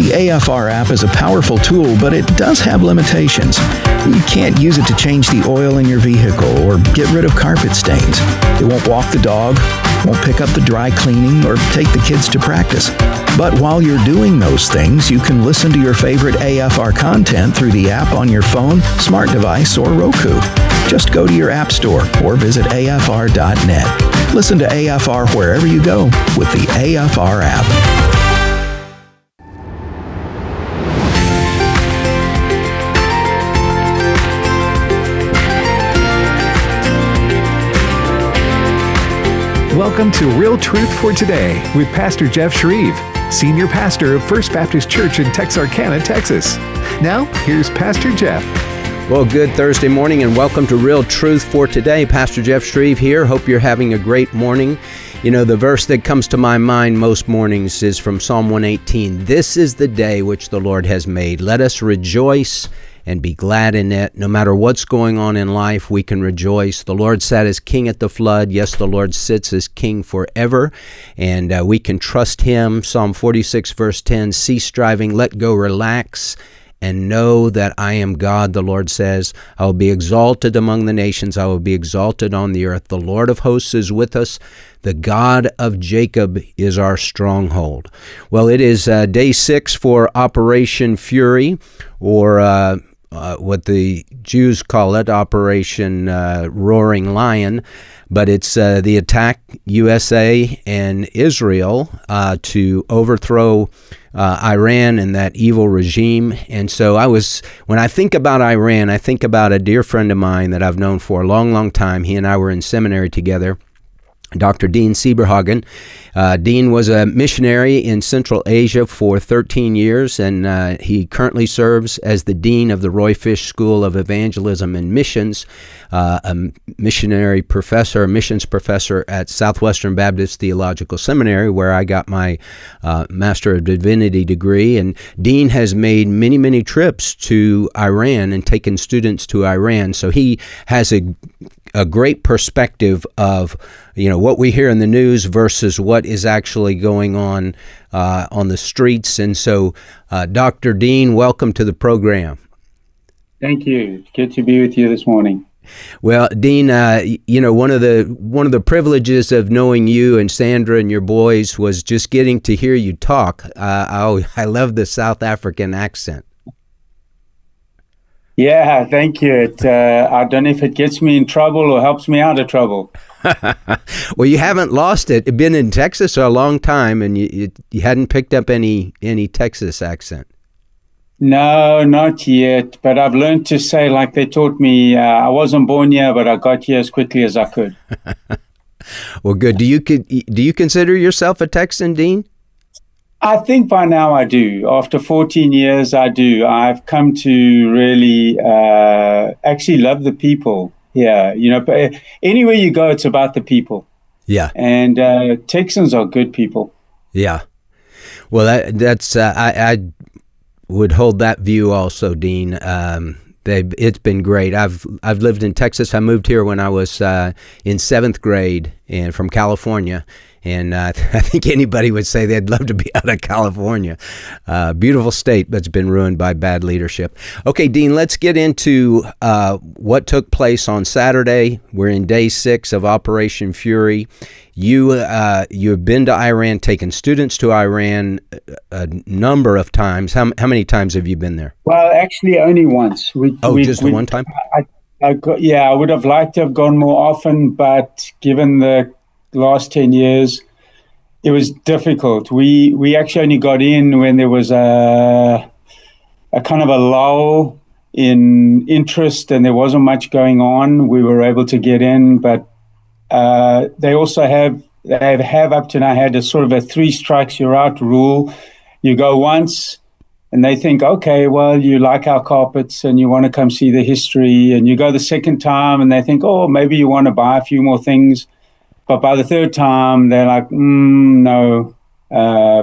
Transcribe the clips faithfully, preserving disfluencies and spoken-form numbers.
The A F R app is a powerful tool, but it does have limitations. You can't use it to change the oil in your vehicle or get rid of carpet stains. It won't walk the dog, won't pick up the dry cleaning, or take the kids to practice. But while you're doing those things, you can listen to your favorite A F R content through the app on your phone, smart device, or Roku. Just go to your app store or visit A F R dot net. Listen to A F R wherever you go with the A F R app. Welcome to Real Truth for Today with Pastor Jeff Shreve, Senior Pastor of First Baptist Church in Texarkana, Texas. Now, here's Pastor Jeff. Well, good Thursday morning and welcome to Real Truth for Today. Pastor Jeff Shreve here. Hope you're having a great morning. You know, the verse that comes to my mind most mornings is from Psalm one eighteen. This is the day which the Lord has made. Let us rejoice and be glad in it. No matter what's going on in life, we can rejoice. The Lord sat as king at the flood. Yes, the Lord sits as king forever, and uh, we can trust him. Psalm forty-six, verse ten, cease striving, let go, relax, and know that I am God, the Lord says. I will be exalted among the nations. I will be exalted on the earth. The Lord of hosts is with us. The God of Jacob is our stronghold. Well, it is uh, day six for Operation Fury, or uh, uh, what the Jews call it, Operation uh, Roaring Lion. But it's uh, the attack U S A and Israel uh, to overthrow uh, Iran and that evil regime. And so I was, when I think about Iran, I think about a dear friend of mine that I've known for a long, long time. He and I were in seminary together, Doctor Dean Sieberhagen. Uh, Dean was a missionary in Central Asia for thirteen years, and uh, he currently serves as the Dean of the Roy Fish School of Evangelism and Missions, uh, a missionary professor, a missions professor at Southwestern Baptist Theological Seminary, where I got my uh, Master of Divinity degree. And Dean has made many, many trips to Iran and taken students to Iran. So he has a a great perspective of, you know, what we hear in the news versus what is actually going on uh, on the streets. And so, uh, Doctor Dean, welcome to the program. Thank you. It's good to be with you this morning. Well, Dean, uh, you know, one of the one of the privileges of knowing you and Sandra and your boys was just getting to hear you talk. Uh, I, I love the South African accent. Yeah, thank you. It, uh, I don't know if it gets me in trouble or helps me out of trouble. Well, you haven't lost it. You've been in Texas a long time, and you, you you hadn't picked up any any Texas accent. No, not yet. But I've learned to say, like they taught me, uh, I wasn't born here, but I got here as quickly as I could. Well, good. Do you do you consider yourself a Texan, Dean? I think by now I do. After fourteen years, I do. I've come to really uh, actually love the people here. You know, anywhere you go, it's about the people. Yeah. And uh, Texans are good people. Yeah. Well, that, that's uh, I, I would hold that view also, Dean. Um, they it's been great. I've I've lived in Texas. I moved here when I was uh, in seventh grade, and from California. And uh, I think anybody would say they'd love to be out of California. Uh, beautiful state that's been ruined by bad leadership. Okay, Dean, let's get into uh, what took place on Saturday. We're in day six of Operation Fury. You uh, you have been to Iran, taken students to Iran a number of times. How how many times have you been there? Well, actually, only once. We, oh, we, just we, the one time? I, I got, yeah, I would have liked to have gone more often, but given the last ten years, it was difficult. We we actually only got in when there was a a kind of a lull in interest and there wasn't much going on. We were able to get in, but uh, they also have they have, have up to now had a sort of a three strikes you're out rule. You go once and they think, okay, well, you like our carpets and you want to come see the history, and you go the second time and they think, oh, maybe you want to buy a few more things. But by the third time, they're like, mm, no, uh,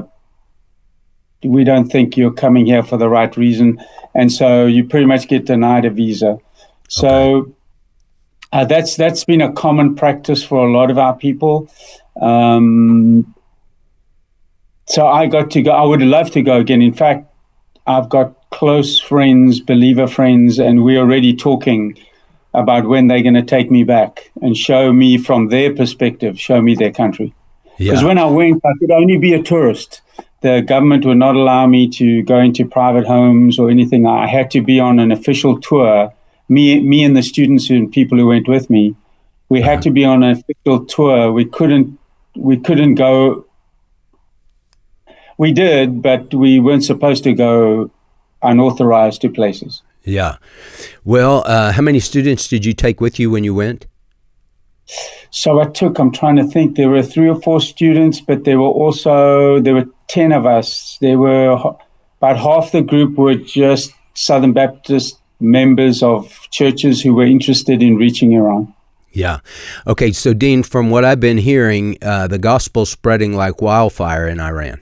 we don't think you're coming here for the right reason. And so you pretty much get denied a visa. So Okay. uh, that's that's been a common practice for a lot of our people. Um, so I got to go. I would love to go again. In fact, I've got close friends, believer friends, and we're already talking about when they're going to take me back and show me from their perspective, show me their country. Because Yeah. when I went, I could only be a tourist. The government would not allow me to go into private homes or anything. I had to be on an official tour. Me, me and the students and people who went with me, we had to be on an official tour. We couldn't, we couldn't go. We did, but we weren't supposed to go unauthorized to places. Yeah. Well, uh, how many students did you take with you when you went? So I took, I'm trying to think, there were three or four students, but there were also, there were ten of us. There were about half the group were just Southern Baptist members of churches who were interested in reaching Iran. Yeah. Okay. So, Dean, from what I've been hearing, uh, the gospel's spreading like wildfire in Iran.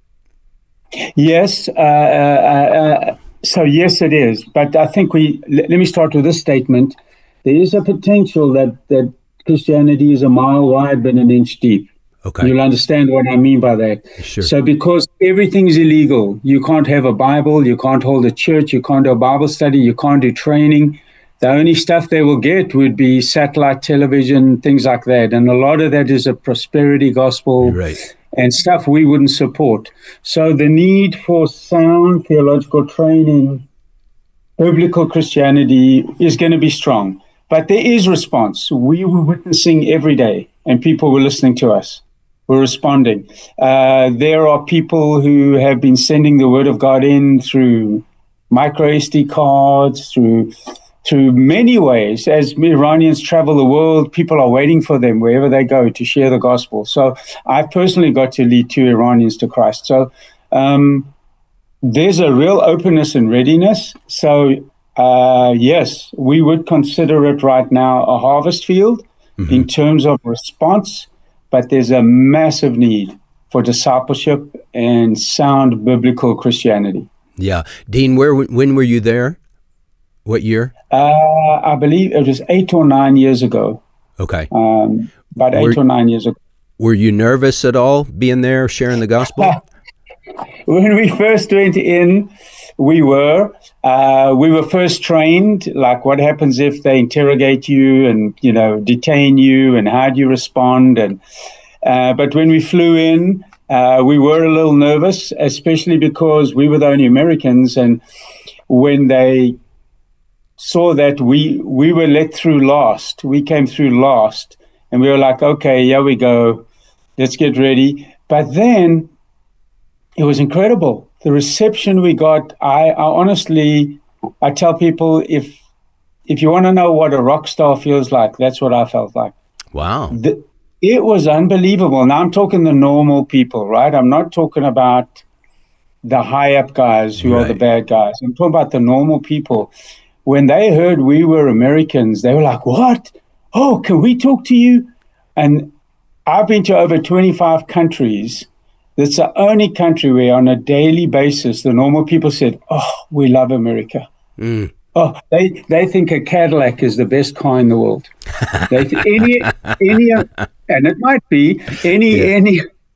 Yes. Uh, uh, uh, so, yes, it is. But I think we, let, let me start with this statement. There is a potential that, that Christianity is a mile wide but an inch deep. Okay. You'll understand what I mean by that. Sure. So because everything is illegal, you can't have a Bible, you can't hold a church, you can't do a Bible study, you can't do training. The only stuff they will get would be satellite television, things like that. And a lot of that is a prosperity gospel Right. and stuff we wouldn't support. So the need for sound theological training, biblical Christianity is going to be strong. But there is response. We were witnessing every day, and people were listening to us. We're responding. Uh, there are people who have been sending the word of God in through micro S D cards, through through many ways. As Iranians travel the world, people are waiting for them wherever they go to share the gospel. So I personally got to lead two Iranians to Christ. So um, there's a real openness and readiness. So uh, yes, we would consider it right now a harvest field mm-hmm. in terms of response, but there's a massive need for discipleship and sound biblical Christianity. Yeah. Dean, where when were you there? What year? Uh, I believe it was eight or nine years ago. Okay. Um, about Were- eight or nine years ago. Were you nervous at all being there, sharing the gospel? When we first went in, we were. Uh, we were first trained, like what happens if they interrogate you and, you know, detain you, and how do you respond? And uh, but when we flew in, uh, we were a little nervous, especially because we were the only Americans. And when they saw that we we were let through last, we came through last, and we were like, okay, here we go, let's get ready. But then it was incredible. The reception we got, I, I honestly, I tell people, if if you want to know what a rock star feels like, that's what I felt like. Wow. The, it was unbelievable. Now I'm talking the normal people, right? I'm not talking about the high up guys who Right. are the bad guys. I'm talking about the normal people. When they heard we were Americans, they were like, what? Oh, can we talk to you? And I've been to over twenty-five countries. That's the only country where on a daily basis, the normal people said, oh, we love America. Mm. Oh, they, they think a Cadillac is the best car in the world. They th- any, any, and it might be any, Yeah. any,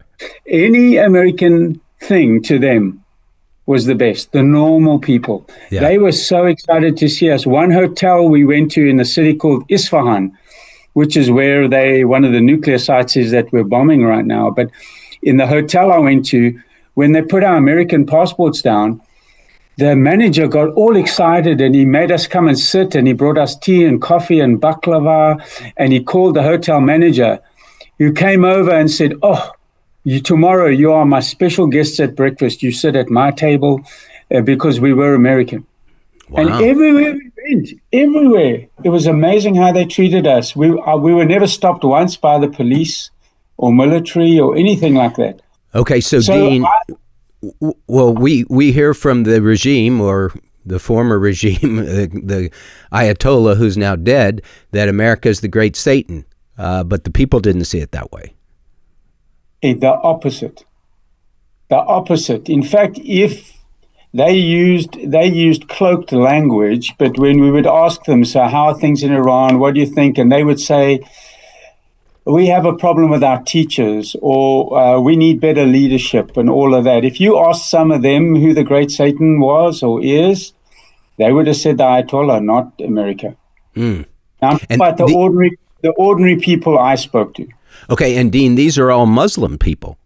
any American thing to them was the best, the normal people. Yeah. They were so excited to see us. One hotel we went to in a city called Isfahan, which is where they, one of the nuclear sites is that we're bombing right now. But in the hotel I went to, when they put our American passports down, the manager got all excited and he made us come and sit, and he brought us tea and coffee and baklava, and he called the hotel manager, who came over and said, oh, you, tomorrow you are my special guests at breakfast. You sit at my table uh, because we were American. Wow. And everywhere we went, everywhere, it was amazing how they treated us. We uh, we were never stopped once by the police or military or anything like that. Okay, so, So Dean, I- w- well, we, we hear from the regime, or the former regime, the, the Ayatollah, who's now dead, that America is the great Satan. Uh, but the people didn't see it that way. Eh, the opposite. The opposite. In fact, if they used they used cloaked language, but when we would ask them, so how are things in Iran? What do you think? And they would say, we have a problem with our teachers, or uh, we need better leadership and all of that. If you ask some of them who the great Satan was or is, they would have said the Ayatollah, not America. Mm. Now, I'm talking about the, the ordinary the ordinary people I spoke to. Okay, and Dean, these are all Muslim people.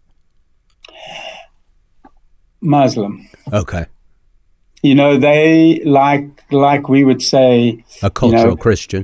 Muslim. Okay. You know, they, like like we would say... A cultural you know, Exactly. Christian.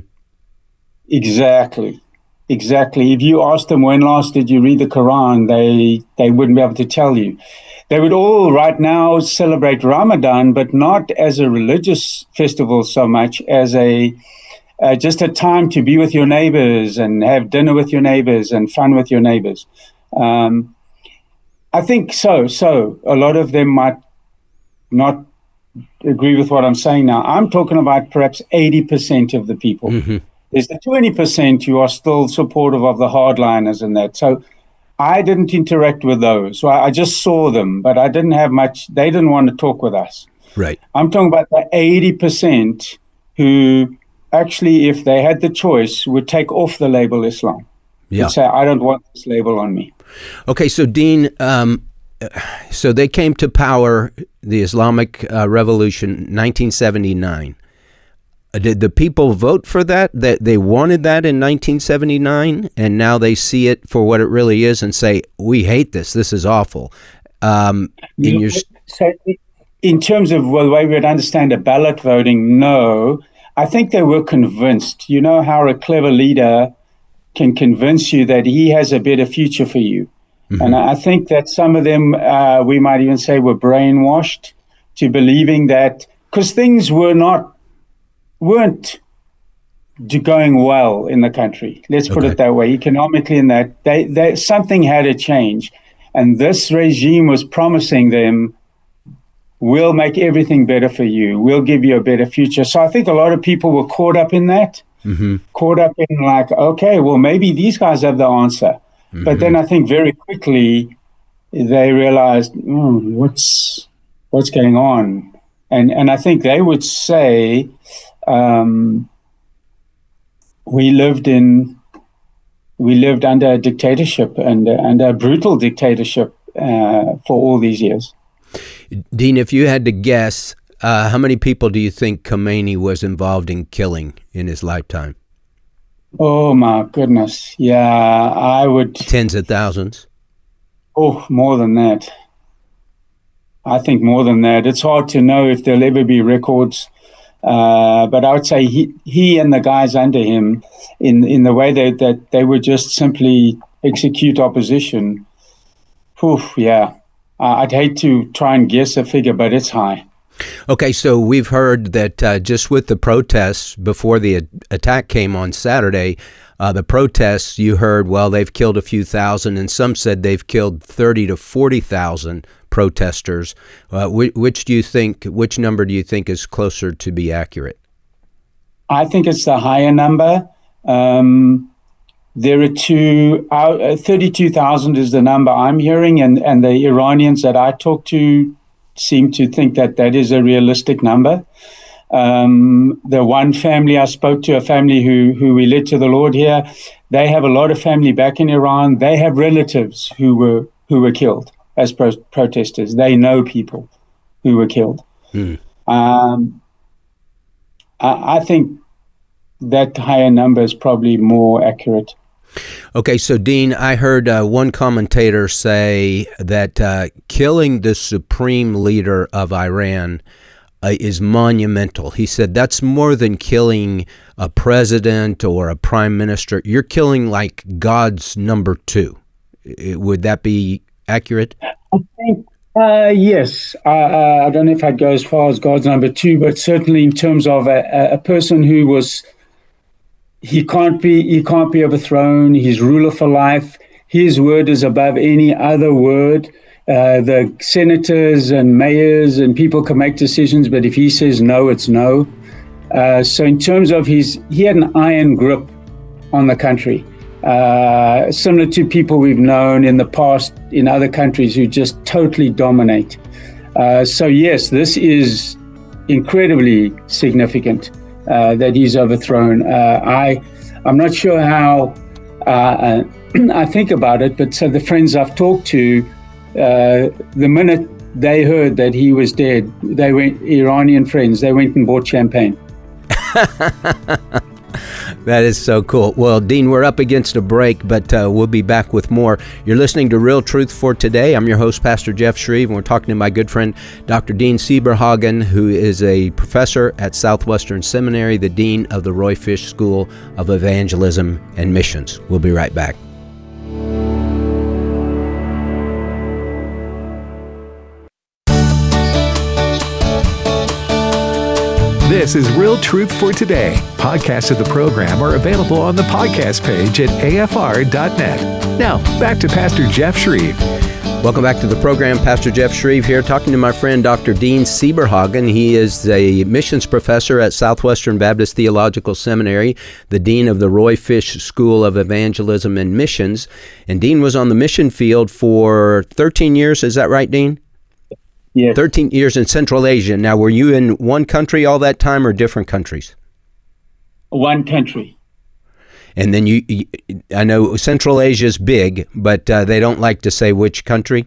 Exactly. If you asked them, when last did you read the Quran, they they wouldn't be able to tell you. They would all right now celebrate Ramadan, but not as a religious festival so much as a uh, just a time to be with your neighbors and have dinner with your neighbors and fun with your neighbors. Um, I think so. So a lot of them might not agree with what I'm saying now. I'm talking about perhaps eighty percent of the people. Mm-hmm. There's the twenty percent who are still supportive of the hardliners and that. So I didn't interact with those. So I, I just saw them, but I didn't have much. They didn't want to talk with us. Right. I'm talking about the eighty percent who actually, if they had the choice, would take off the label Islam. Yeah. And say, I don't want this label on me. Okay, so Dean, um, so they came to power, the Islamic uh, Revolution, nineteen seventy-nine. Did the people vote for that? That they wanted that in nineteen seventy-nine, and now they see it for what it really is and say, "We hate this. This is awful." Um, in your so, in terms of well, the way we would understand a ballot voting, no, I think they were convinced. You know how a clever leader can convince you that he has a better future for you, mm-hmm. and I think that some of them, uh, we might even say, were brainwashed to believing that because things were not. weren't going well in the country. Let's put okay. it that way. Economically, in that they, they something had to change, and this regime was promising them, "We'll make everything better for you. We'll give you a better future." So I think a lot of people were caught up in that, mm-hmm. caught up in like, okay, well maybe these guys have the answer, mm-hmm. but then I think very quickly they realized, oh, what's what's going on, and and I think they would say. Um, we lived in, we lived under a dictatorship and uh, under a brutal dictatorship uh, for all these years. Dean, if you had to guess, uh, how many people do you think Khomeini was involved in killing in his lifetime? Oh my goodness, yeah, I would. Tens of thousands. Oh, more than that. I think more than that. It's hard to know if there'll ever be records. Uh, but I would say he, he and the guys under him, in in the way that, that they would just simply execute opposition. Oof, yeah, uh, I'd hate to try and guess a figure, but it's high. Okay, so we've heard that uh, just with the protests before the a- attack came on Saturday, uh, the protests, you heard, well, they've killed a few thousand, and some said they've killed thirty to forty thousand protesters. Uh, which, which do you think, which number do you think is closer to be accurate? I think it's the higher number. Um, there are two, uh, thirty-two thousand is the number I'm hearing, and, and the Iranians that I talk to seem to think that that is a realistic number. Um, the one family I spoke to, a family who, who we led to the Lord here, they have a lot of family back in Iran. They have relatives who were who were killed as pro- protesters. They know people who were killed. Hmm. Um, I, I think that higher number is probably more accurate. Okay, so Dean, I heard uh, one commentator say that uh, killing the supreme leader of Iran uh, is monumental. He said that's more than killing a president or a prime minister. You're killing like God's number two. Would that be accurate? I think, uh, yes. Uh, uh, I don't know if I'd go as far as God's number two, but certainly in terms of a, a person who was, he can't be, he can't be overthrown. He's ruler for life. His word is above any other word. Uh, the senators and mayors and people can make decisions, but if he says no, it's no. Uh, so in terms of his, he had an iron grip on the country. Uh, similar to people we've known in the past in other countries who just totally dominate. Uh, so yes, this is incredibly significant uh, that he's overthrown. Uh, I, I'm not sure how uh, I think about it, but so the friends I've talked to, uh, the minute they heard that he was dead, they went, Iranian friends, they went and bought champagne. That is so cool. Well, Dean, we're up against a break, but uh, we'll be back with more. You're listening to Real Truth for Today. I'm your host, Pastor Jeff Shreve, and we're talking to my good friend, Doctor Dean Sieberhagen, who is a professor at Southwestern Seminary, the dean of the Roy Fish School of Evangelism and Missions. We'll be right back. This is Real Truth for Today. Podcasts of the program are available on the podcast page at A F R dot net. Now, back to Pastor Jeff Shreve. Welcome back to the program. Pastor Jeff Shreve here, talking to my friend Doctor Dean Sieberhagen. He is a missions professor at Southwestern Baptist Theological Seminary, the dean of the Roy Fish School of Evangelism and Missions. And Dean was on the mission field for thirteen years. Is that right, Dean? Yes. thirteen years in Central Asia. Now, were you in one country all that time or different countries? One country. And then you, you I know Central Asia is big, but uh, they don't like to say which country.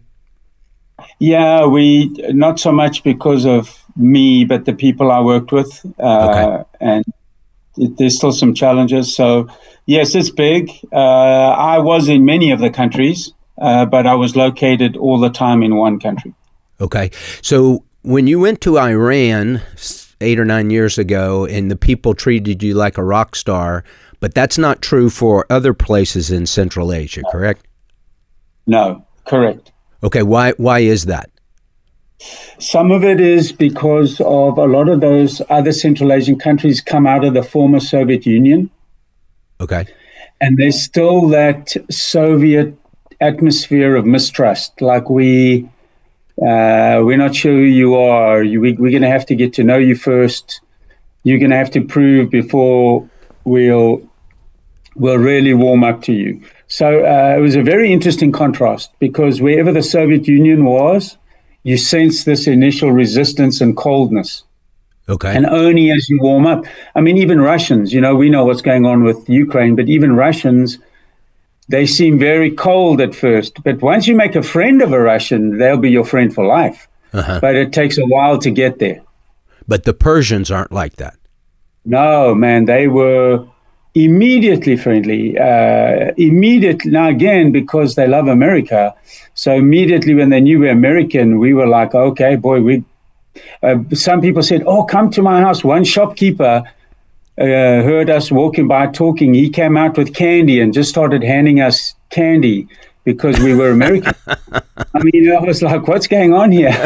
Yeah, we, not so much because of me, but the people I worked with. Uh, Okay. And it, there's still some challenges. So, yes, it's big. Uh, I was in many of the countries, uh, but I was located all the time in one country. Okay. So when you went to Iran eight or nine years ago and the people treated you like a rock star, but that's not true for other places in Central Asia, correct? No, correct. Okay. Why, why is that? Some of it is because of a lot of those other Central Asian countries come out of the former Soviet Union, Okay. and there's still that Soviet atmosphere of mistrust. Like we, uh, we're not sure who you are. You, we, we're going to have to get to know you first. You're going to have to prove before we'll we'll really warm up to you. So uh, it was a very interesting contrast, because wherever the Soviet Union was, you sense this initial resistance and coldness. Okay. And only as you warm up. I mean, even Russians, you know, we know what's going on with Ukraine, but even Russians, they seem very cold at first. But once you make a friend of a Russian, they'll be your friend for life. Uh-huh. But it takes a while to get there. But the Persians aren't like that. No, man, they were immediately friendly. Uh, immediately, now again, because they love America. So immediately when they knew we were American, we were like, okay, boy, we... Uh, some people said, oh, come to my house. One shopkeeper uh, heard us walking by talking. He came out with candy and just started handing us candy because we were American. I mean, I was like, what's going on here?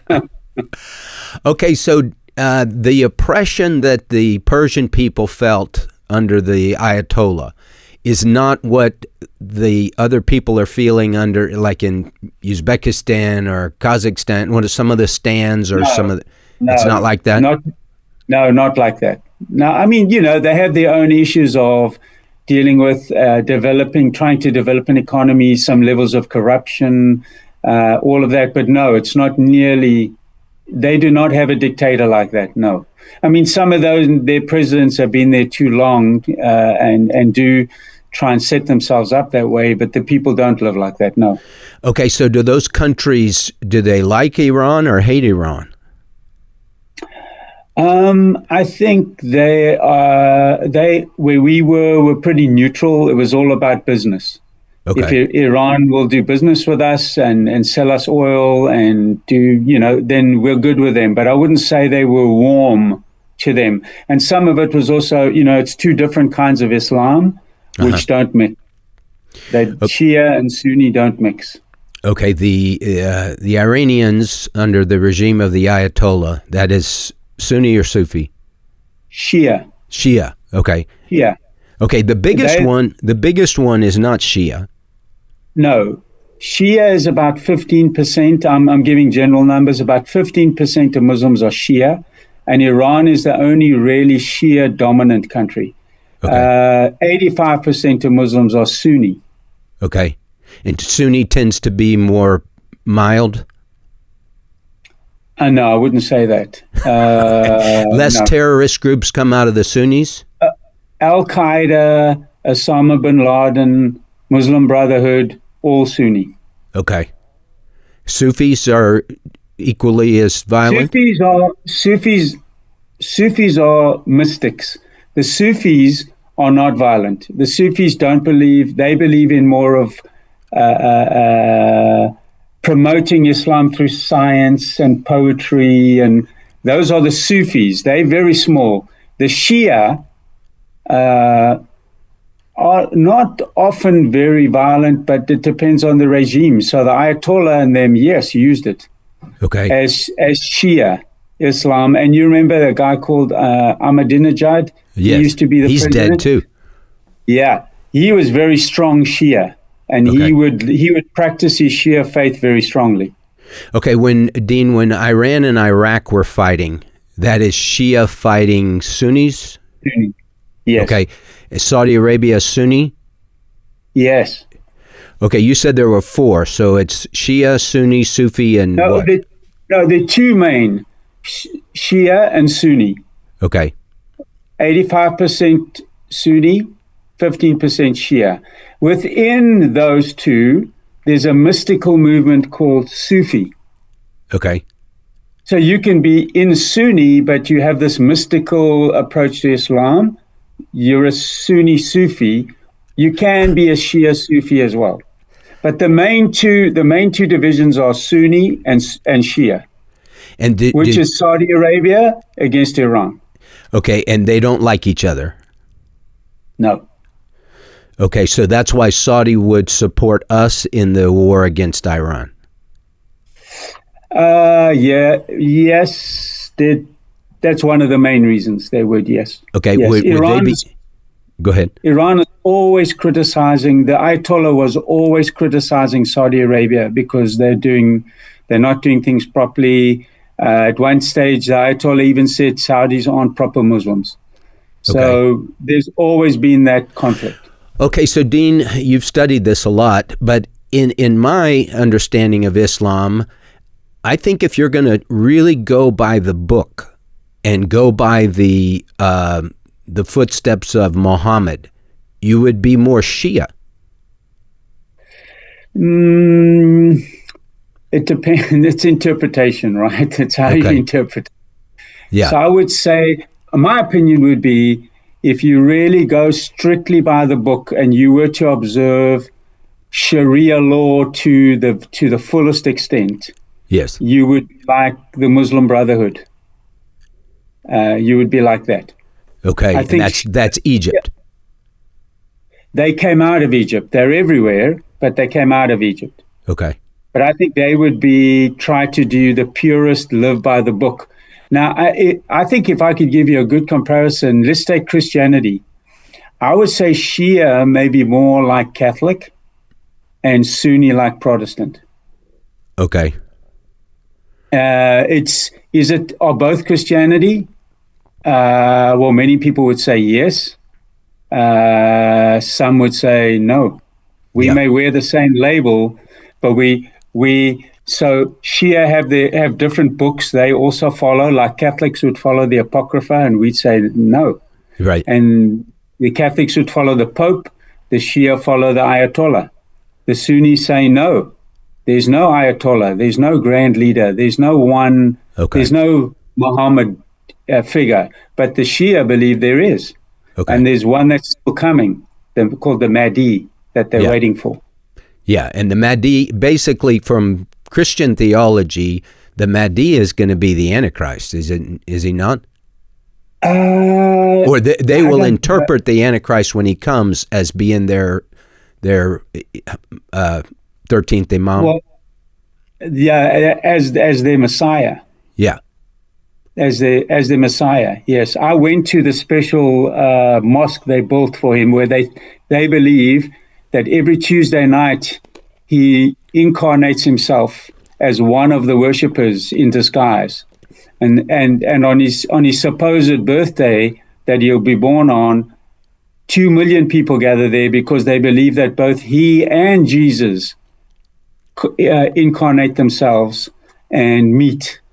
Okay, so uh, the oppression that the Persian people felt under the Ayatollah is not what the other people are feeling under, like in Uzbekistan or Kazakhstan, what are some of the stands or No, some of the, no, it's not like that? Not, no, not like that. No, I mean, you know, they have their own issues of dealing with uh, developing, trying to develop an economy, some levels of corruption, uh, all of that. But no, it's not nearly, they do not have a dictator like that, no. I mean, some of those, their presidents have been there too long uh, and, and do try and set themselves up that way, but the people don't live like that, no. Okay, so do those countries, do they like Iran or hate Iran? Um, I think they are, they, where we were, were pretty neutral. It was all about business. Okay. If I- Iran will do business with us and, and sell us oil and do, you know, then we're good with them. But I wouldn't say they were warm to them. And some of it was also, you know, it's two different kinds of Islam, which Uh-huh. don't mix. They, Shia and Sunni don't mix. Okay, the uh, the Iranians under the regime of the Ayatollah, that is Sunni or Sufi? Shia. Shia, okay. Yeah. Okay, the biggest They- one, the biggest one is not Shia. No. Shia is about fifteen percent. I'm, I'm giving general numbers. About fifteen percent of Muslims are Shia. And Iran is the only really Shia dominant country. Okay. Uh, eighty-five percent of Muslims are Sunni. Okay. And Sunni tends to be more mild, Uh, no, I wouldn't say that. Uh, less no. terrorist groups come out of the Sunnis. Al-Qaeda, Osama bin Laden, Muslim Brotherhood, all Sunni. Okay. Sufis are equally as violent? Sufis are Sufis. Sufis are mystics. The Sufis are not violent. The Sufis don't believe. They believe in more of uh, uh, uh, promoting Islam through science and poetry, and those are the Sufis. They're very small. The Shia uh, are not often very violent, but it depends on the regime. So the Ayatollah and them, yes, used it Okay. as as Shia Islam. And you remember a guy called uh, Ahmadinejad? Yes. He used to be the He's president. dead too. Yeah, he was very strong Shia, and Okay. he would he would practice his Shia faith very strongly. Okay, when Dean, when Iran and Iraq were fighting, that is Shia fighting Sunnis? Yes. Okay. Is Saudi Arabia Sunni? Yes. Okay, you said there were four, so it's Shia, Sunni, Sufi, and No, what? the, no, the two main, Sh- Shia and Sunni. Okay. eighty-five percent Sunni, fifteen percent Shia. Within those two, there's a mystical movement called Sufi. Okay. So you can be in Sunni, but you have this mystical approach to Islam. You're a Sunni Sufi. You can be a Shia Sufi as well. But the main two, the main two divisions are Sunni and and Shia, And did, which did- is Saudi Arabia against Iran. okay, and they don't like each other. No. Okay, so that's why Saudi would support us in the war against Iran. Uh, yeah, yes, they, that's one of the main reasons they would, yes. Okay, Yes. would, would they Iran be? is- Go ahead. Iran is always criticizing, the Ayatollah was always criticizing Saudi Arabia because they're doing, they're not doing things properly. Uh, at one stage, the Ayatollah even said Saudis aren't proper Muslims. So there's always been that conflict. Okay, so Dean, you've studied this a lot, but in, in my understanding of Islam, I think if you're going to really go by the book and go by the uh, the footsteps of Muhammad, you would be more Shia. Mm, it depends. It's interpretation, right? It's how you Okay. interpret. Yeah. So I would say, my opinion would be, if you really go strictly by the book and you were to observe Sharia law to the to the fullest extent, yes. you would be like the Muslim Brotherhood. Uh, you would be like that. Okay, I and think- that's that's Egypt. They came out of Egypt. They're everywhere, but they came out of Egypt. Okay. But I think they would be try to do the purest, live by the book. Now, I, it, I think if I could give you a good comparison, let's take Christianity. I would say Shia may be more like Catholic and Sunni like Protestant. Okay. Uh, it's is it are both Christianity? Uh, well, many people would say yes. Uh, some would say no. We Yeah. may wear the same label, but we we so Shia have the have different books they also follow. Like Catholics would follow the Apocrypha, and we'd say no. Right. And the Catholics would follow the Pope. The Shia follow the Ayatollah. The Sunnis say no. There's no Ayatollah. There's no grand leader. There's no one. Okay. There's no Muhammad uh, figure. But the Shia believe there is. Okay. And there's one that's still coming, they're called the Mahdi, that they're Yeah. waiting for. Yeah, and the Mahdi, basically from Christian theology, the Mahdi is going to be the Antichrist, is it? Is he not? Uh, Or they, they I will don't- interpret the Antichrist when he comes as being their their uh, thirteenth Imam. well, yeah, as as their Messiah. yeah. As the as the Messiah, yes. I went to the special uh, mosque they built for him, where they they believe that every Tuesday night he incarnates himself as one of the worshippers in disguise, and and and on his on his supposed birthday that he'll be born on, two million people gather there because they believe that both he and Jesus uh, incarnate themselves and meet.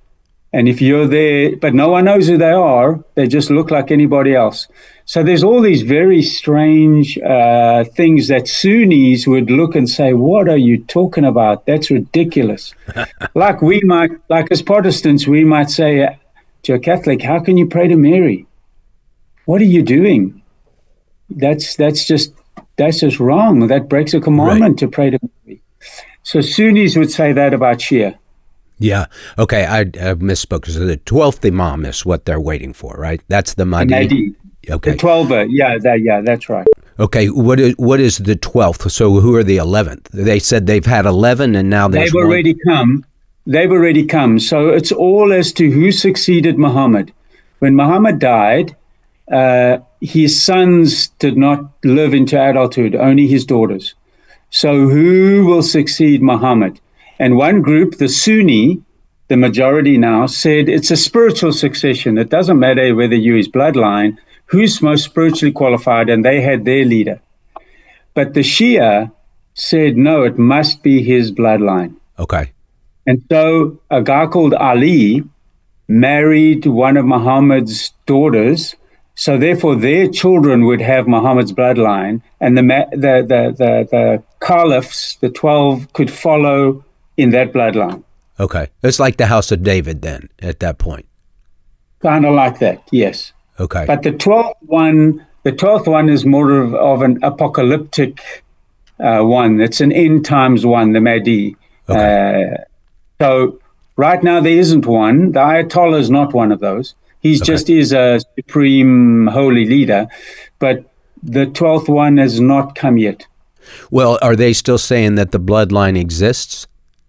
And if you're there, but no one knows who they are, they just look like anybody else. So there's all these very strange uh, things that Sunnis would look and say, what are you talking about? That's ridiculous. Like we might, like as Protestants, we might say to a Catholic, how can you pray to Mary? What are you doing? That's that's just that's just wrong. That breaks a commandment right. to pray to Mary. So Sunnis would say that about Shia. Yeah. Okay. I, I misspoke. So the twelfth Imam is what they're waiting for, right? That's the Mahdi. Mahdi. Okay. The twelver. Yeah. That, yeah. That's right. Okay. What is what is the twelfth? So who are the eleventh? They said they've had eleven, and now there's they've already one. come. They've already come. So it's all as to who succeeded Muhammad. When Muhammad died, uh, his sons did not live into adulthood. Only his daughters. So who will succeed Muhammad? And one group, the Sunni, the majority now, said it's a spiritual succession. It doesn't matter whether you're his bloodline, who's most spiritually qualified, and they had their leader. But the Shia said, no, it must be his bloodline. Okay. And so a guy called Ali married one of Muhammad's daughters, so therefore their children would have Muhammad's bloodline, and the the the the, the caliphs, the twelve, could follow in that bloodline. Okay. It's like the House of David then at that point. Kind of like that, yes. Okay. But the twelfth one, the twelfth one is more of, of an apocalyptic uh, one. It's an end times one, the Mahdi. Okay. Uh, so right now there isn't one. The Ayatollah is not one of those. He okay. just is a supreme holy leader. But the twelfth one has not come yet. Well, are they still saying that the bloodline exists?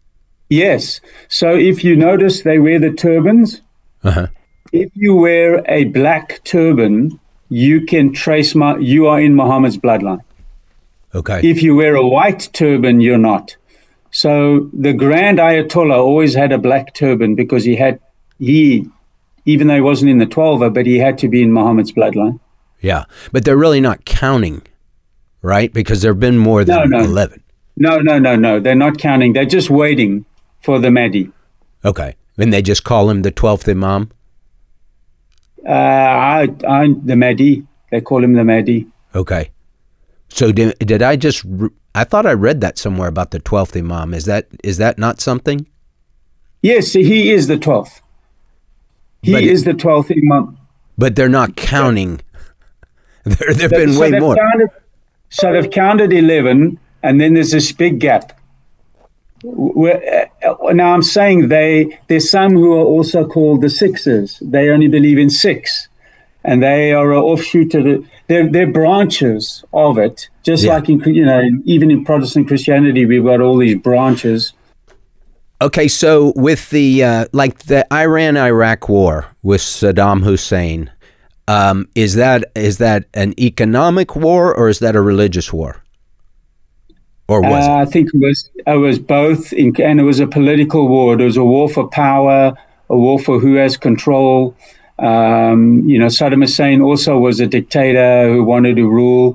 Yes. So if you notice, they wear the turbans. Uh-huh. If you wear a black turban, you can trace, my, you are in Muhammad's bloodline. Okay. If you wear a white turban, you're not. So the Grand Ayatollah always had a black turban because he had, he, even though he wasn't in the twelver, but he had to be in Muhammad's bloodline. Yeah. But they're really not counting, right? Because there have been more than no, no. eleven. No, no, no, no. They're not counting. They're just waiting for the Mahdi. Okay. And they just call him the twelfth Imam? Uh, I, I, the Mahdi. They call him the Mahdi. Okay. So did, did I just, re- I thought I read that somewhere about the twelfth Imam. Is that is that not something? Yes, he is the twelfth. He but is it, the twelfth Imam. But they're not counting. there have been so way more. Counted, so they've counted eleven, and then there's this big gap. We're, uh, now I'm saying they there's some who are also called the Sixers. They only believe in six, and they are an offshoot of it. They're, they're branches of it, just yeah. like in you know even in Protestant Christianity we've got all these branches. Okay, so with the uh, like the Iran-Iraq war with Saddam Hussein, um, is that is that an economic war or is that a religious war? Or was uh, it? I think it was it was both, in, and it was a political war. It was a war for power, a war for who has control. Um, you know, Saddam Hussein also was a dictator who wanted to rule.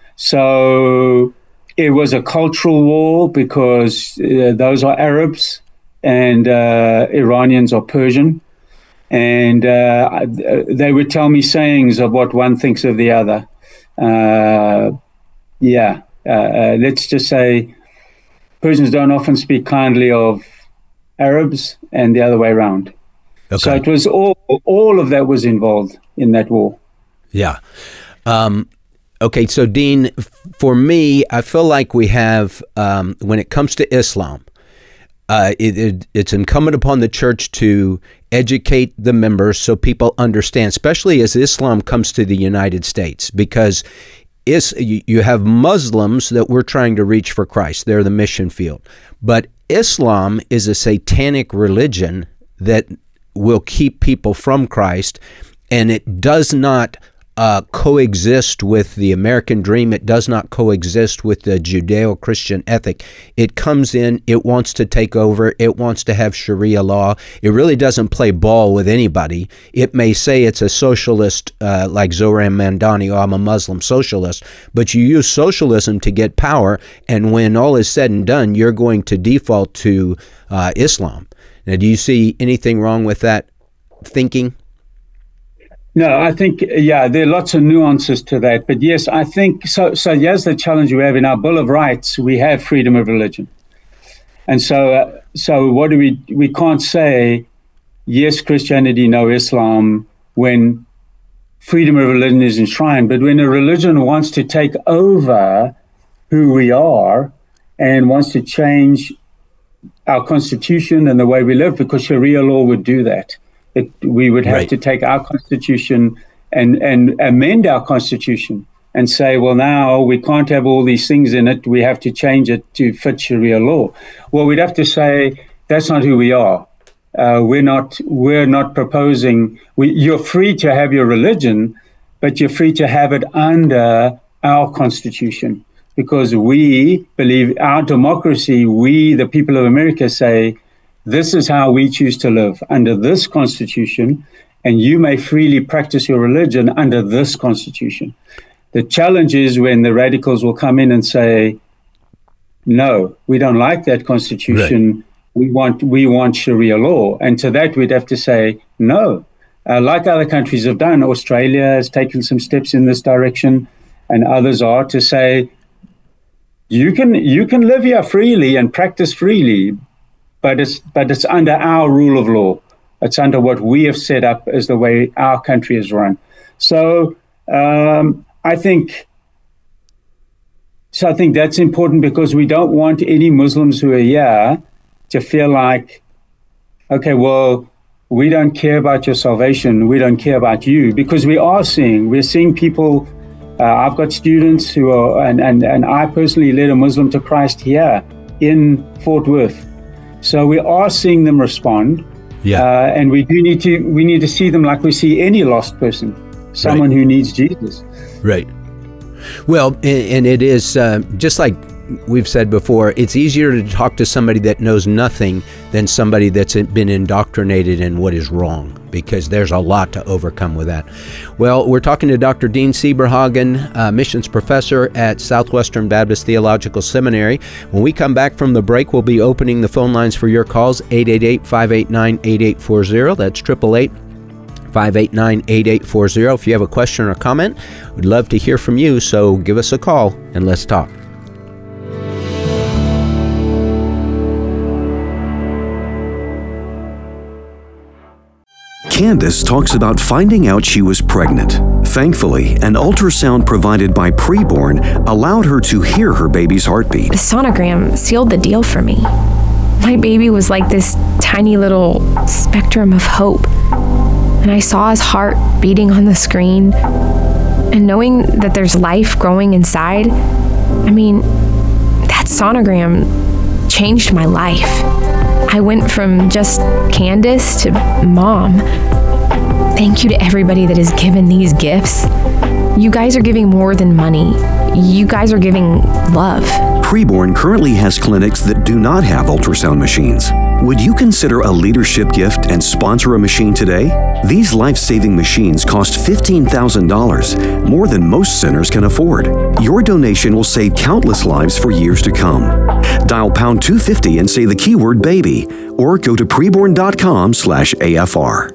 So it was a cultural war because uh, those are Arabs and uh, Iranians are Persian. And uh, they would tell me sayings of what one thinks of the other. Uh, yeah. Uh, uh, let's just say Persians don't often speak kindly of Arabs and the other way around. Okay. So it was all, all of that was involved in that war. Yeah. Um, okay. So Dean, for me, I feel like we have, um, when it comes to Islam, uh, it, it, it's incumbent upon the church to educate the members so people understand, especially as Islam comes to the United States, because Is you have Muslims that we're trying to reach for Christ. They're the mission field. But Islam is a satanic religion that will keep people from Christ, and it does not uh, coexist with the American dream. It does not coexist with the Judeo-Christian ethic. It comes in, it wants to take over, it wants to have Sharia law. It really doesn't play ball with anybody. It may say it's a socialist, uh, like Zohran Mamdani, oh, I'm a Muslim socialist, but you use socialism to get power, and when all is said and done, you're going to default to uh, Islam. Now, do you see anything wrong with that thinking? No, I think, yeah, there are lots of nuances to that. But yes, I think, so So here's the challenge we have in our Bill of Rights. We have freedom of religion. And so, uh, so what do we, we can't say, yes, Christianity, no Islam, when freedom of religion is enshrined. But when a religion wants to take over who we are and wants to change our constitution and the way we live, because Sharia law would do that. It, we would have Right. to take our constitution and, and amend our constitution and say, well, now we can't have all these things in it. We have to change it to fit Sharia law. Well, we'd have to say that's not who we are. Uh, we're not. We're not proposing. We, you're free to have your religion, but you're free to have it under our constitution, because we believe our democracy. We, the people of America, say this is how we choose to live under this constitution, and you may freely practice your religion under this constitution. The challenge is when the radicals will come in and say, no, we don't like that constitution. Right. We want we want Sharia law. And to that, we'd have to say, no. Uh, like other countries have done, Australia has taken some steps in this direction, and others are, to say, you can you can live here freely and practice freely, but it's but it's under our rule of law. It's under what we have set up as the way our country is run. So um, I think so I think that's important, because we don't want any Muslims who are here to feel like, okay, well, we don't care about your salvation. We don't care about you, because we are seeing, we're seeing people. Uh, I've got students who are, and, and, and I personally led a Muslim to Christ here in Fort Worth. So we are seeing them respond. Yeah. Uh, and we do need to, we need to see them like we see any lost person, someone right. who needs Jesus. Right. Well, and, and it is uh, just like we've said before, it's easier to talk to somebody that knows nothing than somebody that's been indoctrinated in what is wrong, because there's a lot to overcome with that. Well, we're talking to Doctor Dean Sieberhagen, uh, missions professor at Southwestern Baptist Theological Seminary. When we come back from the break, we'll be opening the phone lines for your calls, eight eight eight, five eight nine, eight eight four zero. That's eight eight eight, five eight nine, eight eight four zero. If you have a question or comment, we'd love to hear from you, so give us a call and let's talk. Candace talks about finding out she was pregnant. Thankfully, an ultrasound provided by Preborn allowed her to hear her baby's heartbeat. The sonogram sealed the deal for me. My baby was like this tiny little spectrum of hope. And I saw his heart beating on the screen. And knowing that there's life growing inside, I mean, that sonogram changed my life. I went from just Candace to mom. Thank you to everybody that has given these gifts. You guys are giving more than money. You guys are giving love. Preborn currently has clinics that do not have ultrasound machines. Would you consider a leadership gift and sponsor a machine today? These life-saving machines cost fifteen thousand dollars, more than most centers can afford. Your donation will save countless lives for years to come. Dial pound two fifty and say the keyword baby, or go to preborn.com slash AFR.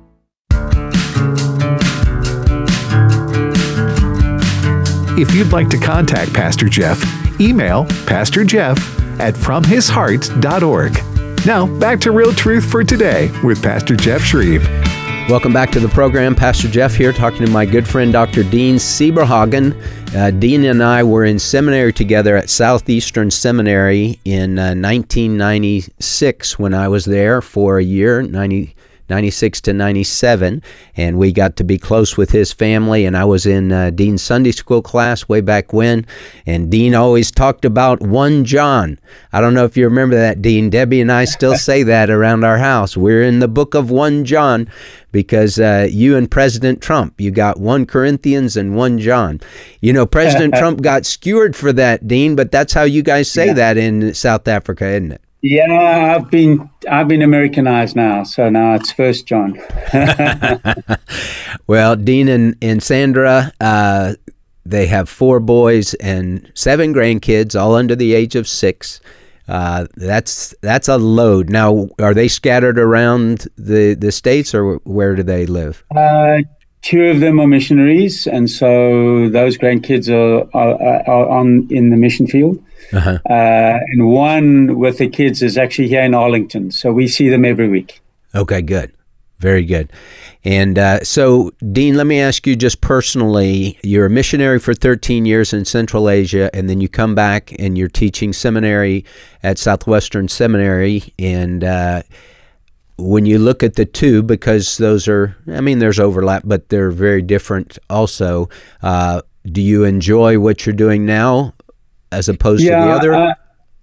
If you'd like to contact Pastor Jeff, email pastor jeff at from his heart dot org. Now, back to Real Truth for Today with Pastor Jeff Shreve. Welcome back to the program. Pastor Jeff here, talking to my good friend, Doctor Dean Sieberhagen. Uh, Dean and I were in seminary together at Southeastern Seminary in uh, nineteen ninety-six when I was there for a year, ninety, ninety-six to ninety-seven, and we got to be close with his family, and I was in uh, Dean's Sunday school class way back when, and Dean always talked about First John. I don't know if you remember that, Dean. Debbie and I still say that around our house. We're in the book of First John, because uh, you and President Trump, you got First Corinthians and First John. You know, President Trump got skewered for that, Dean, but that's how you guys say yeah. that in South Africa, isn't it? Yeah, I've been I've been Americanized now, so now it's First John. Well, Dean and, and Sandra, uh, they have four boys and seven grandkids, all under the age of six. Uh, that's that's a load. Now, are they scattered around the, the states, or where do they live? Uh, two of them are missionaries, and so those grandkids are, are, are on in the mission field. Uh-huh. Uh, and one with the kids is actually here in Arlington, so we see them every week. Okay, good. Very good. And uh, so, Dean, let me ask you just personally, you're a missionary for thirteen years in Central Asia, and then you come back and you're teaching seminary at Southwestern Seminary. And uh, when you look at the two, because those are, I mean, there's overlap, but they're very different also. Uh, do you enjoy what you're doing now as opposed yeah, to the other? I,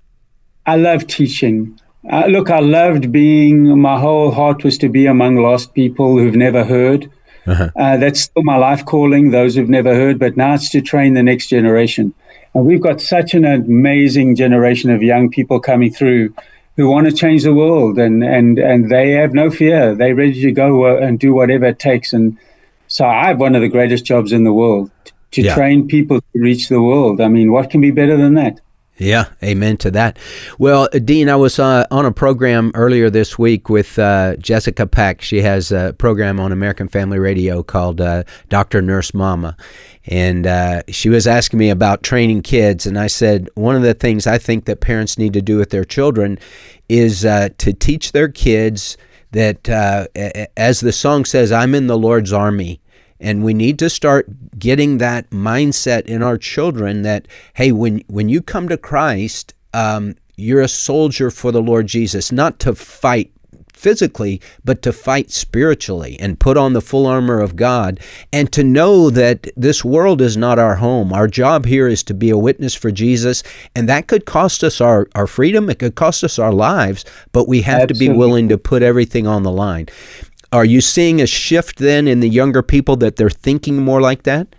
I love teaching. Uh, look, I loved being, my whole heart was to be among lost people who've never heard. Uh-huh. Uh, that's still my life calling, those who've never heard, but now it's to train the next generation. And we've got such an amazing generation of young people coming through who want to change the world, and, and, and they have no fear. They're ready to go and do whatever it takes. And so I have one of the greatest jobs in the world, to yeah. train people to reach the world. I mean, what can be better than that? Yeah, amen to that. Well, Dean, I was uh, on a program earlier this week with uh, Jessica Peck. She has a program on American Family Radio called uh, Doctor Nurse Mama. And uh, she was asking me about training kids. And I said, one of the things I think that parents need to do with their children is uh, to teach their kids that, uh, as the song says, I'm in the Lord's army. And we need to start getting that mindset in our children that, hey, when when you come to Christ, um, you're a soldier for the Lord Jesus, not to fight physically, but to fight spiritually and put on the full armor of God, and to know that this world is not our home. Our job here is to be a witness for Jesus, and that could cost us our, our freedom. It could cost us our lives, but we have Absolutely. to be willing to put everything on the line. Are you seeing a shift then in the younger people that they're thinking more like that?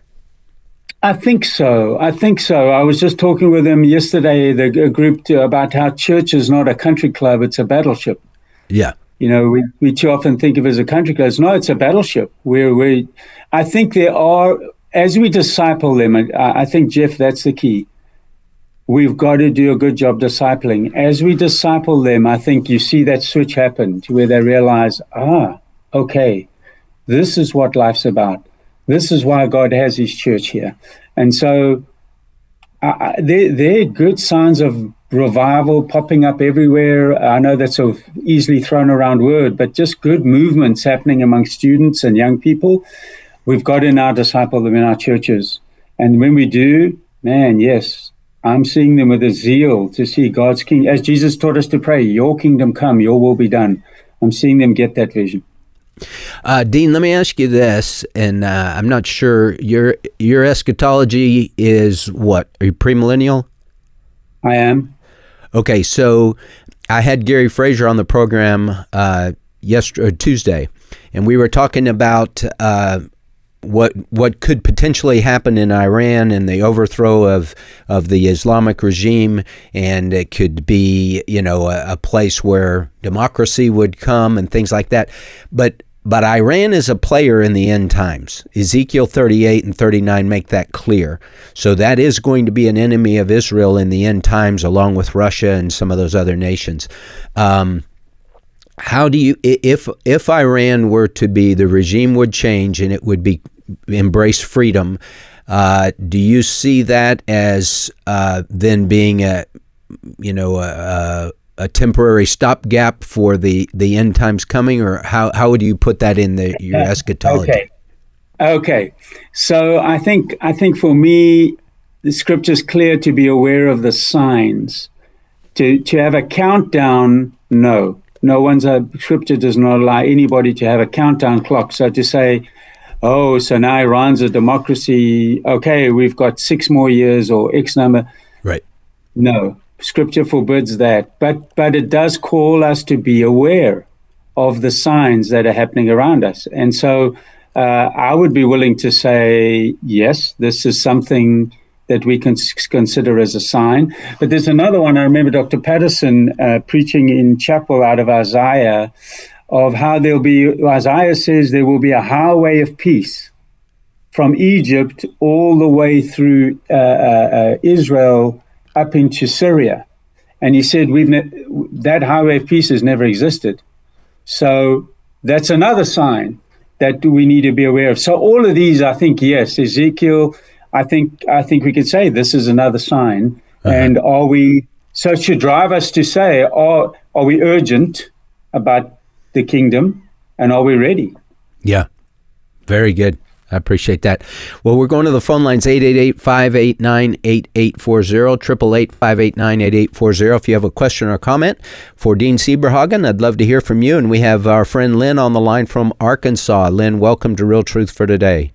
I think so. I think so. I was just talking with them yesterday, the group, to, about how church is not a country club, it's a battleship. Yeah. You know, we, we too often think of it as a country club. No, it's a battleship. Where we, I think there are, as we disciple them, I, I think, Jeff, that's the key. We've got to do a good job discipling. As we disciple them, I think you see that switch happen to where they realize, ah, okay, this is what life's about. This is why God has his church here. And so uh, there, there are good signs of revival popping up everywhere. I know that's a easily thrown around word, but just good movements happening among students and young people. We've got to now disciple them in our churches. And when we do, man, yes, I'm seeing them with a zeal to see God's king. As Jesus taught us to pray, your kingdom come, your will be done. I'm seeing them get that vision. Uh, Dean, let me ask you this, and uh, I'm not sure, your your eschatology is what? Are you premillennial? I am. Okay, so I had Gary Fraser on the program uh, yesterday, Tuesday, and we were talking about uh, what what could potentially happen in Iran and the overthrow of of the Islamic regime, and it could be, you know, a, a place where democracy would come and things like that. But but Iran is a player in the end times. Ezekiel thirty-eight and thirty-nine make that clear. So that is going to be an enemy of Israel in the end times, along with Russia and some of those other nations. Um, how do you, if if Iran were to be, the regime would change and it would be embrace freedom, uh, do you see that as uh, then being a, you know, a, a temporary stopgap for the, the end times coming, or how, how would you put that in the, your eschatology? Okay. Okay. So I think, I think for me, the scripture is clear to be aware of the signs. To, to have a countdown, no. No one's, a, scripture does not allow anybody to have a countdown clock. So to say, oh, so now Iran's a democracy, okay, we've got six more years or X number. Right. No, scripture forbids that. But but it does call us to be aware of the signs that are happening around us. And so uh, I would be willing to say, yes, this is something that we can consider as a sign. But there's another one. I remember Doctor Patterson uh, preaching in chapel out of Isaiah, of how there'll be, Isaiah says there will be a highway of peace from Egypt all the way through uh, uh, Israel up into Syria. And he said, "We've ne- that highway of peace has never existed." So that's another sign that we need to be aware of. So all of these, I think, yes, Ezekiel, I think I think we could say this is another sign. Uh-huh. And are we, so it should drive us to say, are, are we urgent about the kingdom, and are we ready? Yeah, very good. I appreciate that. Well, we're going to the phone lines, eight eight eight, five eight nine, eight eight four zero, eight eight eight, five eight nine, eight eight four zero. If you have a question or comment for Dean Sieberhagen, I'd love to hear from you. And we have our friend Lynn on the line from Arkansas. Lynn, welcome to Real Truth for Today.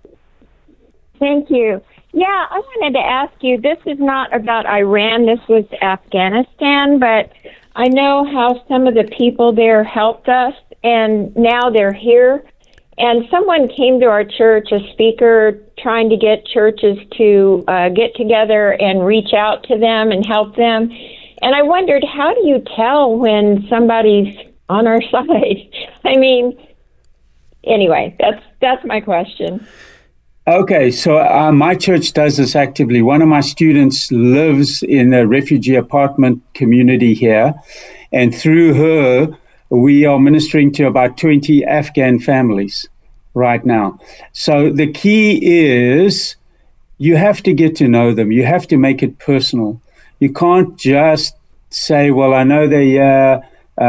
Thank you. Yeah, I wanted to ask you, this is not about Iran, this was Afghanistan, but I know how some of the people there helped us, and now they're here. And someone came to our church, a speaker, trying to get churches to uh, get together and reach out to them and help them. And I wondered, how do you tell when somebody's on our side? I mean, anyway, that's that's my question. Okay, so uh, my church does this actively. One of my students lives in a refugee apartment community here, and through her, we are ministering to about twenty Afghan families right now. So the key is you have to get to know them. You have to make it personal. You can't just say, well, I know they, uh,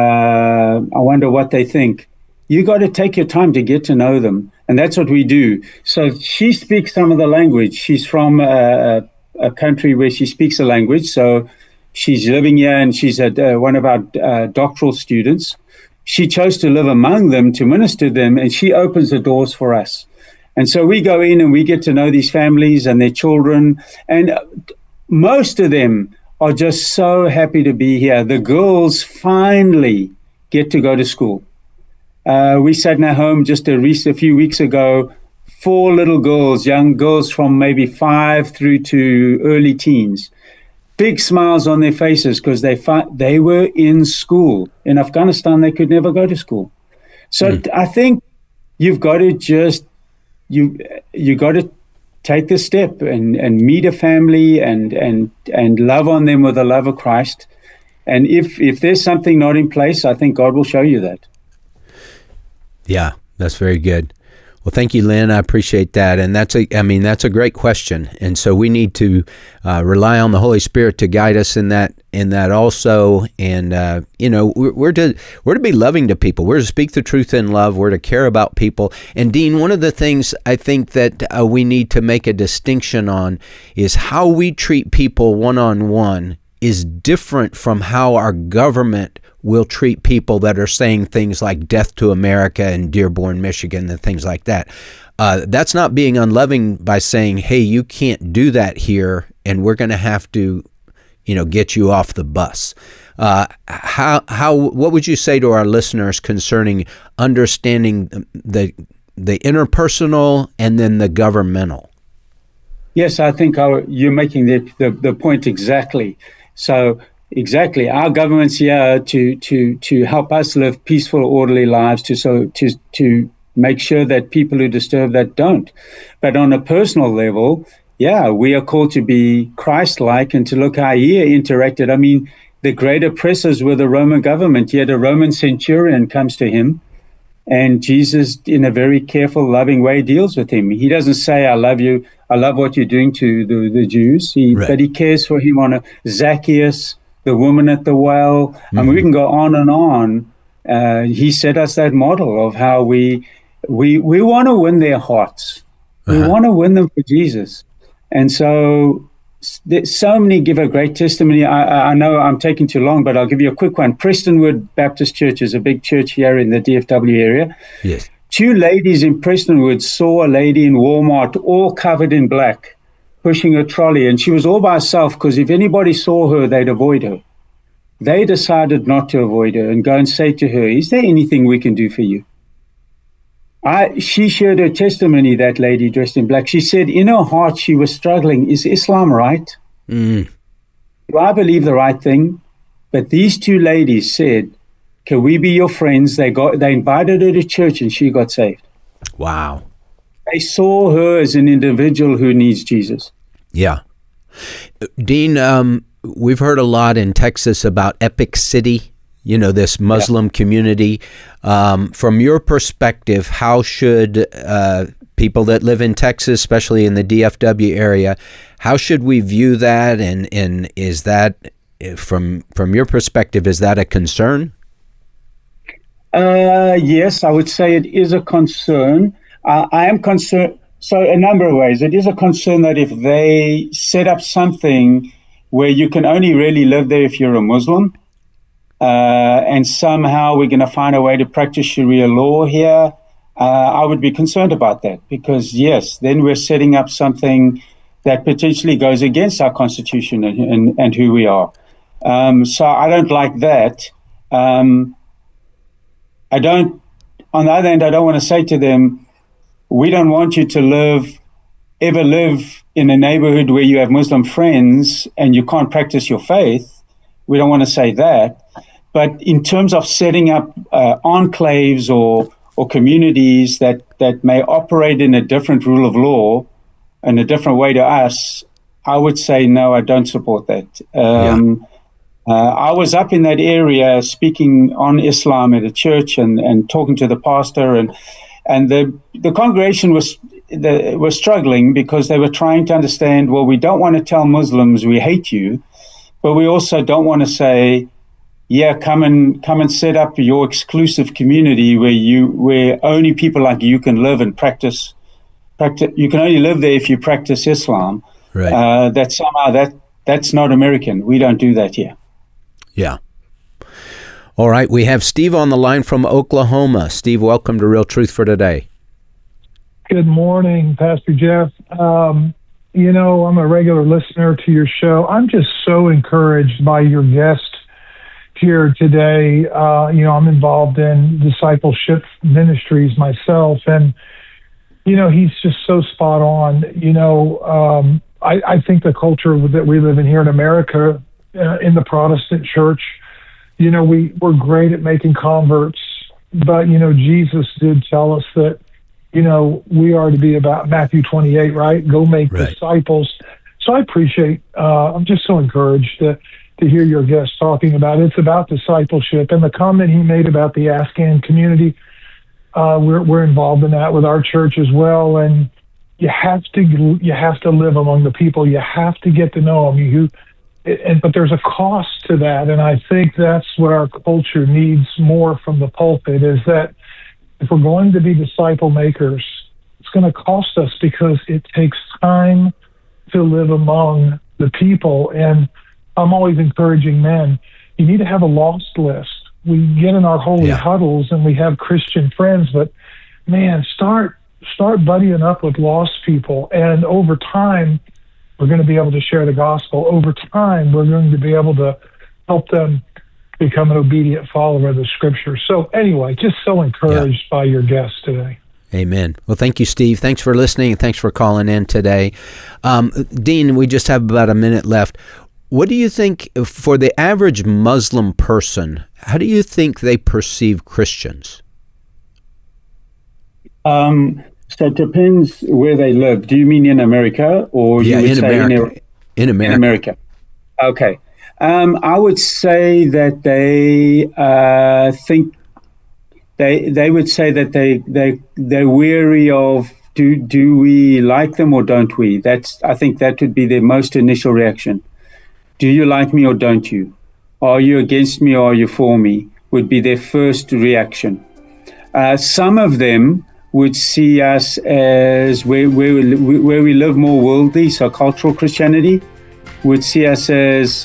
uh, I wonder what they think. You got to take your time to get to know them. And that's what we do. So she speaks some of the language. She's from a, a country where she speaks a language. So she's living here, and she's a, uh, one of our uh, doctoral students. She chose to live among them, to minister to them, and she opens the doors for us. And so we go in and we get to know these families and their children. And most of them are just so happy to be here. The girls finally get to go to school. Uh, we sat in our home just a, a few weeks ago, four little girls, young girls from maybe five through to early teens. Big smiles on their faces because they fi- they were in school. In Afghanistan, they could never go to school. So mm. I think you've got to just, you you got to take the step and, and meet a family and, and, and love on them with the love of Christ. And if, if there's something not in place, I think God will show you that. Yeah, that's very good. Well, thank you, Lynn. I appreciate that. And that's a, I mean, that's a great question. And so we need to uh, rely on the Holy Spirit to guide us in that, in that also. And, uh, you know, we're, we're to, we're to be loving to people. We're to speak the truth in love. We're to care about people. And Dean, one of the things I think that uh, we need to make a distinction on is how we treat people one-on-one is different from how our government will treat people that are saying things like death to America in Dearborn, Michigan, and things like that. Uh, that's not being unloving by saying, hey, you can't do that here, and we're going to have to, you know, get you off the bus. Uh, how, how, what would you say to our listeners concerning understanding the, the interpersonal and then the governmental? Yes, I think our, you're making the, the, the point exactly. So exactly, our government's here to to to help us live peaceful, orderly lives, to so to to make sure that people who disturb that don't. But on a personal level, yeah, we are called to be Christ-like and to look how he interacted. I mean, the great oppressors were the Roman government. Yet a Roman centurion comes to him, and Jesus, in a very careful, loving way, deals with him. He doesn't say, I love you, I love what you're doing to the, the Jews, he, right. but he cares for him on a Zacchaeus, the woman at the well. Mm-hmm. I mean, we can go on and on. Uh, he set us that model of how we we we want to win their hearts. Uh-huh. We want to win them for Jesus. And so so many give a great testimony. I, I know I'm taking too long, but I'll give you a quick one. Prestonwood Baptist Church is a big church here in the D F W area. Yes. Two ladies in Prestonwood saw a lady in Walmart all covered in black, pushing a trolley, and she was all by herself because if anybody saw her, they'd avoid her. They decided not to avoid her and go and say to her, is there anything we can do for you? I, she shared her testimony, that lady dressed in black. She said in her heart she was struggling. Is Islam right? Mm. Do I believe the right thing? But these two ladies said, can we be your friends? They got, they invited her to church and she got saved. Wow. They saw her as an individual who needs Jesus. Yeah. Dean, um, we've heard a lot in Texas about Epic City, you know, this Muslim yeah. community. Um, from your perspective, how should uh, people that live in Texas, especially in the D F W area, how should we view that? And, and is that, from from your perspective, is that a concern? Uh, yes, I would say it is a concern. Uh, I am concerned. So a number of ways. It is a concern that if they set up something where you can only really live there if you're a Muslim, uh, and somehow we're going to find a way to practice Sharia law here, uh, I would be concerned about that. Because, yes, then we're setting up something that potentially goes against our constitution and, and, and who we are. Um, so I don't like that. Um, I don't, on the other hand, I don't want to say to them, we don't want you to live, ever live in a neighborhood where you have Muslim friends and you can't practice your faith. We don't want to say that. But in terms of setting up uh, enclaves or or communities that, that may operate in a different rule of law and a different way to us, I would say, no, I don't support that. Um, yeah. uh, I was up in that area speaking on Islam at a church and, and talking to the pastor, and And the the congregation was the, was struggling because they were trying to understand, well, we don't want to tell Muslims we hate you, but we also don't want to say, yeah, come and come and set up your exclusive community where you where only people like you can live and practice. practice you can only live there if you practice Islam. Right. Uh, that somehow that that's not American. We don't do that here. Yeah. All right, we have Steve on the line from Oklahoma. Steve, welcome to Real Truth for Today. Good morning, Pastor Jeff. Um, you know, I'm a regular listener to your show. I'm just so encouraged by your guest here today. Uh, you know, I'm involved in discipleship ministries myself, and, you know, he's just so spot on. You know, um, I, I think the culture that we live in here in America, uh, in the Protestant church, you know, we, we're great at making converts, but, you know, Jesus did tell us that, you know, we are to be about Matthew twenty-eight, right? Go make right. disciples. So I appreciate, uh, I'm just so encouraged to, to hear your guest talking about it. It's about discipleship. And the comment he made about the Afghan community, uh, we're, we're involved in that with our church as well. And you have to, you have to live among the people. You have to get to know them. You, And, but there's a cost to that, and I think that's what our culture needs more from the pulpit, is that if we're going to be disciple makers, it's going to cost us because it takes time to live among the people. And I'm always encouraging men, you need to have a lost list. We get in our holy yeah. huddles and we have Christian friends, but man, start start buddying up with lost people, and over time, we're going to be able to share the gospel. Over time, we're going to be able to help them become an obedient follower of the scripture. So anyway, just so encouraged yeah. by your guest today. Amen. Well, thank you, Steve. Thanks for listening. Thanks for calling in today. Um, Dean, we just have about a minute left. What do you think, for the average Muslim person, how do you think they perceive Christians? Um. So it depends where they live. Do you mean in America, or yeah, you would in say America? In, in America. In America. Okay. Um, I would say that they uh, think they they would say that they they they're weary of do do we like them or don't we? That's I think that would be their most initial reaction. Do you like me or don't you? Are you against me or are you for me? Would be their first reaction. Uh, some of them would see us as where, where, we, where we live more worldly, so cultural Christianity, would see us as,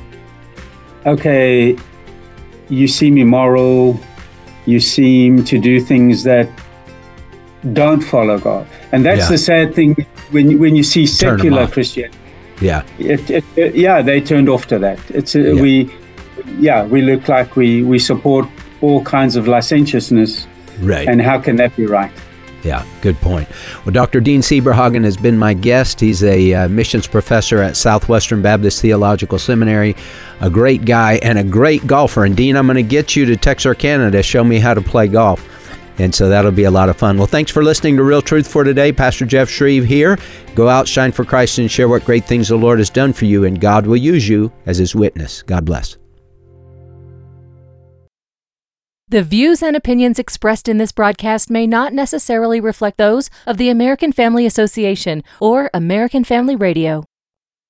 okay, you seem immoral, you seem to do things that don't follow God. And that's yeah. the sad thing when, when you see secular Christianity. Yeah. It, it, it, yeah, they turned off to that. It's uh, yeah. we, yeah, we look like we, we support all kinds of licentiousness. Right. And how can that be right? Yeah, good point. Well, Doctor Dean Sieberhagen has been my guest. He's a uh, missions professor at Southwestern Baptist Theological Seminary, a great guy and a great golfer. And Dean, I'm going to get you to Texarkana to show me how to play golf. And so that'll be a lot of fun. Well, thanks for listening to Real Truth for Today. Pastor Jeff Shreve here. Go out, shine for Christ, and share what great things the Lord has done for you, and God will use you as His witness. God bless. The views and opinions expressed in this broadcast may not necessarily reflect those of the American Family Association or American Family Radio.